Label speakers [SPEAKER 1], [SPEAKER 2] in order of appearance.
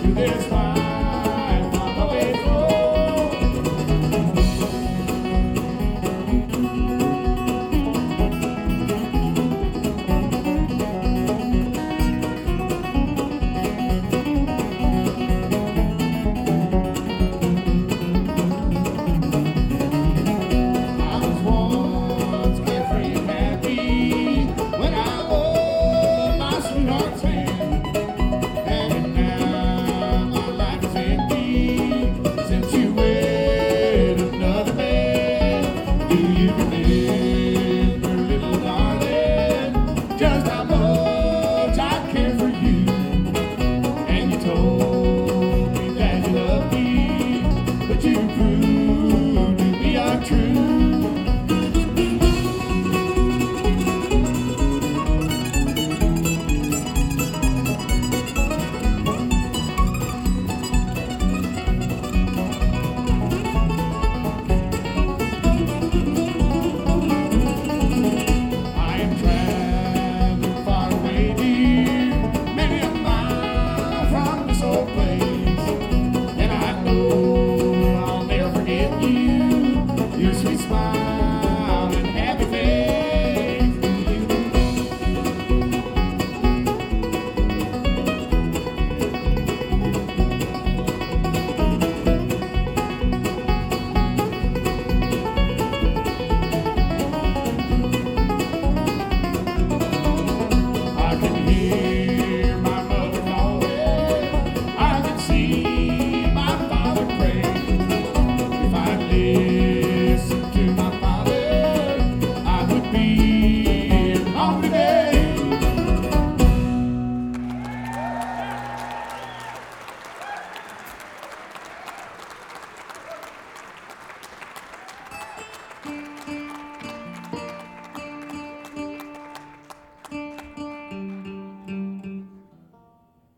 [SPEAKER 1] this life I'm always wrong. I was once carefree and happy when I owned my sweetheart's hand. And now my life is empty since you wed another man. Do you remember, little darling, just how much I care for you? And you told me that you loved me, but you proved to be untrue. I am traveling far away, dear, many a mile from this old place.